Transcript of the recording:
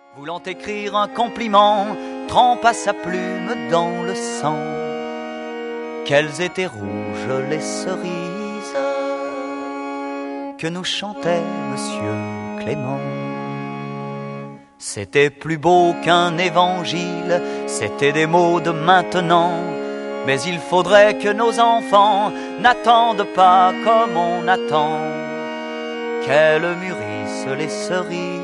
Voulant écrire un compliment, trempa sa plume dans le sang. Qu'elles étaient rouges les cerises que nous chantait Monsieur Clément. C'était plus beau qu'un évangile, c'était des mots de maintenant. Mais il faudrait que nos enfants n'attendent pas comme on attend qu'elles mûrissent les cerises